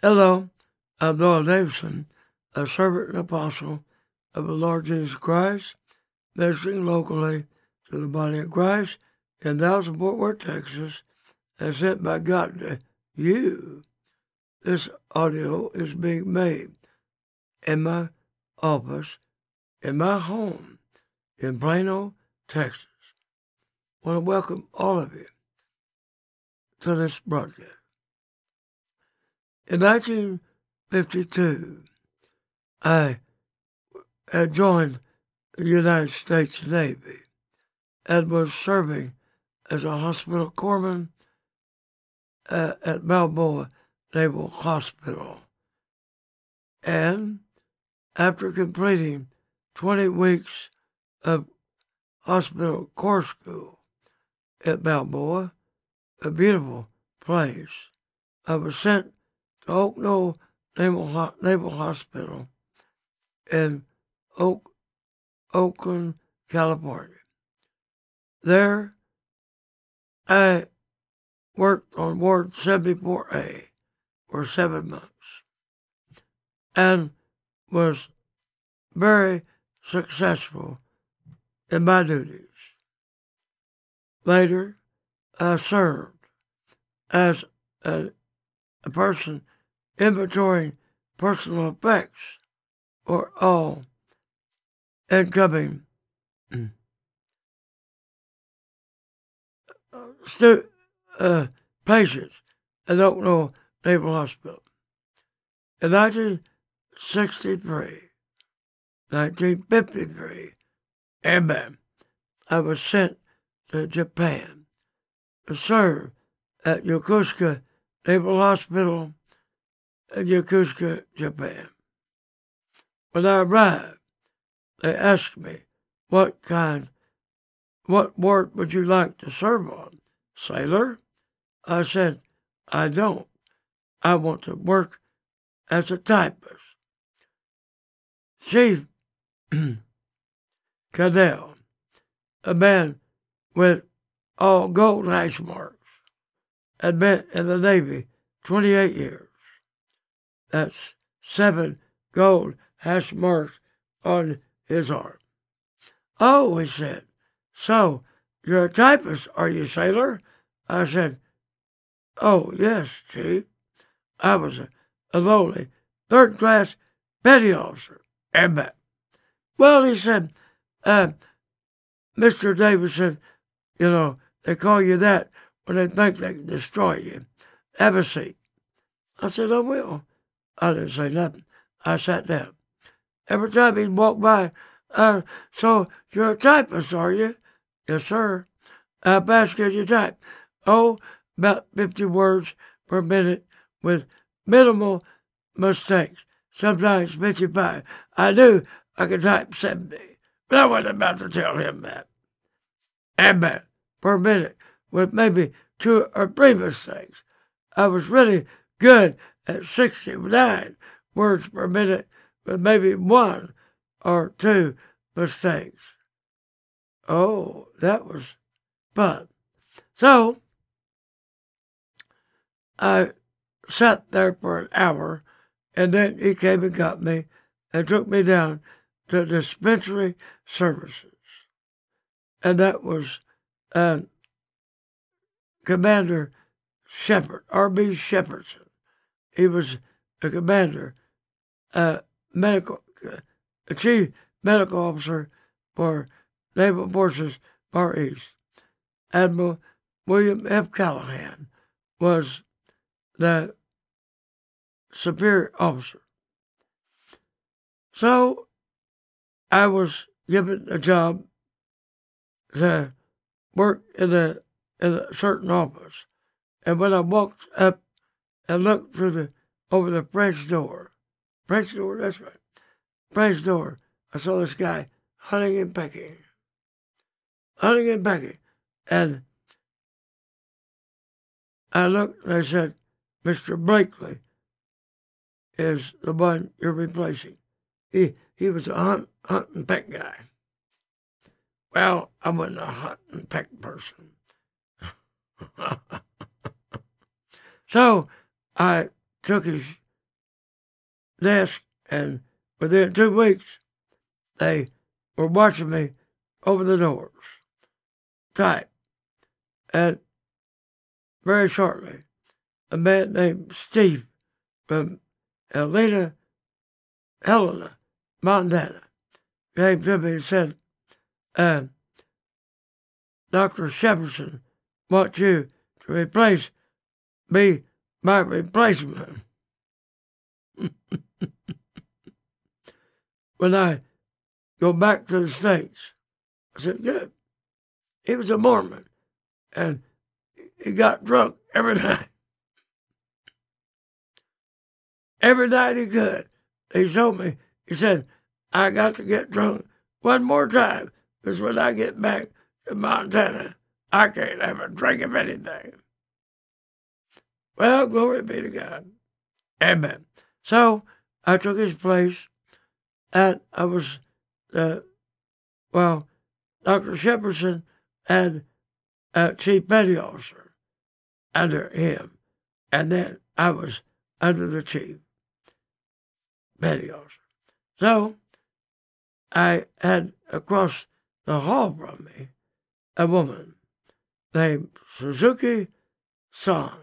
Hello, I'm Noah Davidson, a servant and apostle of the Lord Jesus Christ, ministering locally to the body of Christ in Dallas and Fort Worth, Texas, and sent by God to you. This audio is being made in my office, in my home, in Plano, Texas. I want to welcome all of you to this broadcast. In 1952, I had joined the United States Navy and was serving as a hospital corpsman at Balboa Naval Hospital. And after completing 20 weeks of hospital corps school at Balboa, a beautiful place, I was sent to Oak Knoll Naval Hospital in Oakland, California. There, I worked on Ward 74A for 7 months and was very successful in my duties. Later, I served as a person inventorying personal effects for all incoming patients at Oak Knoll Naval Hospital. In 1953, and I was sent to Japan to serve at Yokosuka Naval Hospital in Yokosuka, Japan. When I arrived, they asked me, what ward would you like to serve on? Sailor? I said, I don't. I want to work as a typist. Chief Cadell, a man with all gold hash marks, had been in the Navy 28 years. That's 7 gold hash marks on his arm. Oh, he said, so you're a typist, are you, sailor? I said, oh, yes, Chief. I was a lowly third-class petty officer. Well, he said, Mr. Davidson, they call you that when they think they can destroy you. Have a seat. I said, I will. I didn't say nothing. I sat down. Every time he'd walk by, so you're a typist, are you? Yes, sir. How fast can you type? Oh, about 50 words per minute with minimal mistakes. Sometimes 55. I can type 70. But I wasn't about to tell him that. And that per minute with maybe 2 or 3 mistakes. I was really good at 69 words per minute with maybe 1 or 2 mistakes. Oh, that was fun. So, I sat there for an hour, and then he came and got me and took me down to dispensary services. And that was Commander Shepard, R.B. Shepardson. He was the commander, chief medical officer for Naval Forces Far East. Admiral William F. Callahan was the superior officer. So I was given a job to work in a certain office. And when I walked up and looked over the French door, that's right, French door, I saw this guy hunting and pecking. And I looked and I said, Mr. Blakely is the one you're replacing. He was a hunt and peck guy. Well, I wasn't a hunt and peck person. So I took his desk, and within 2 weeks, they were watching me over the doors, tight. And very shortly, a man named Steve from Helena, Montana, came to me and said, Dr. Shepardson wants you to be my replacement. When I go back to the States, I said, good. He was a Mormon, and he got drunk every night. Every night he could. He told me, he said, I got to get drunk one more time, because when I get back to Montana, I can't have a drink of anything. Well, glory be to God. Amen. So I took his place, and I was, Dr. Shepardson had a chief petty officer under him, and then I was under the chief petty officer. So I had across the hall from me a woman named Suzuki San.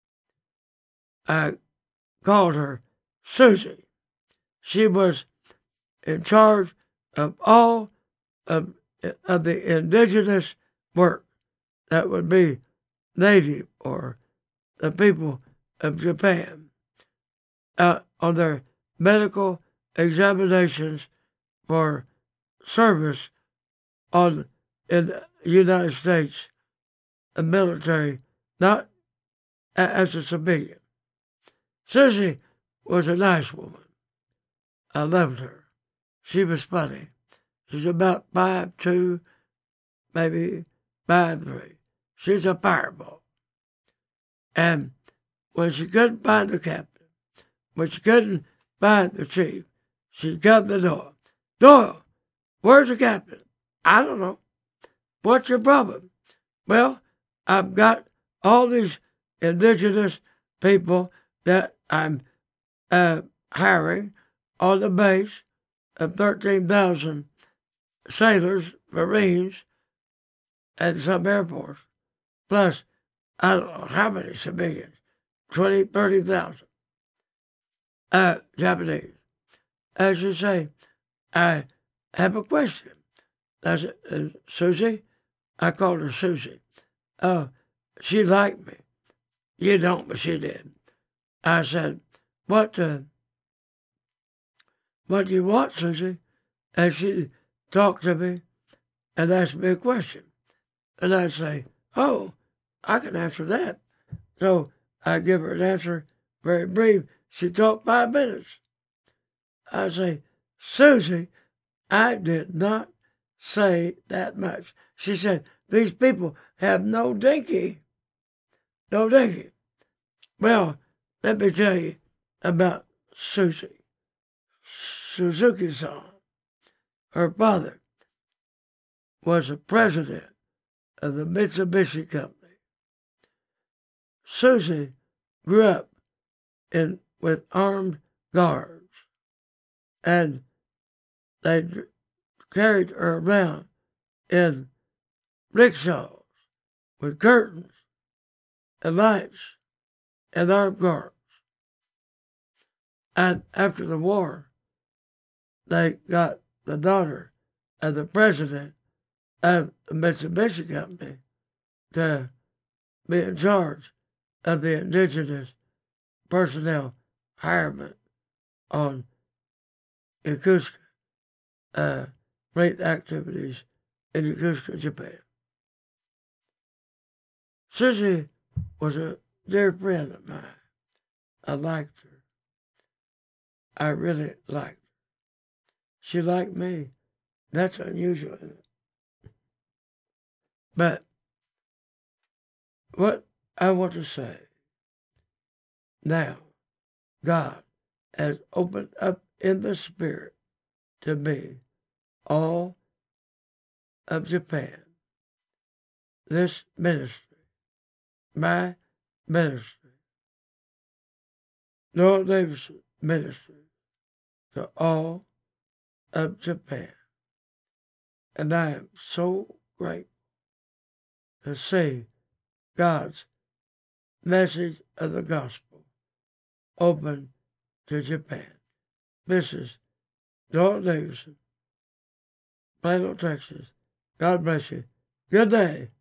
I called her Susie. She was in charge of all of the indigenous work that would be native or the people of Japan on their medical examinations for service in the United States military, not as a civilian. Susie was a nice woman. I loved her. She was funny. She's about 5'2", maybe 5'3". She's a fireball. And when she couldn't find the captain, when she couldn't find the chief, she'd come to the door. Doyle, where's the captain? I don't know. What's your problem? Well, I've got all these indigenous people that I'm hiring on the base of 13,000 sailors, Marines, and some Air Force, plus I don't know how many civilians, 20, 30,000 Japanese. As you say, I have a question. I said, Susie? I called her Susie. She liked me. You don't, but she did. I said, what do you want, Susie? And she talked to me and asked me a question. And I say, oh, I can answer that. So I give her an answer, very brief. She talked 5 minutes. I say, Susie, I did not say that much. She said, these people have no dinky. No dinky. Well, let me tell you about Susie. Suzuki-san. Her father was the president of the Mitsubishi Company. Susie grew up with armed guards, and they carried her around in rickshaws with curtains and lights and armed guards. And after the war, they got the daughter of the president of the Mitsubishi Company to be in charge of the indigenous personnel hirement on Yokosuka, freight activities in Yokosuka, Japan. Susie was a dear friend of mine. I liked her. I really liked her. She liked me. That's unusual, isn't it? But what I want to say now, God has opened up in the Spirit to me all of Japan. This ministry, my ministry, Noel Davis ministry, to all of Japan. And I am so grateful to see God's message of the gospel open to Japan. This is Joel Davidson, Plano, Texas. God bless you. Good day.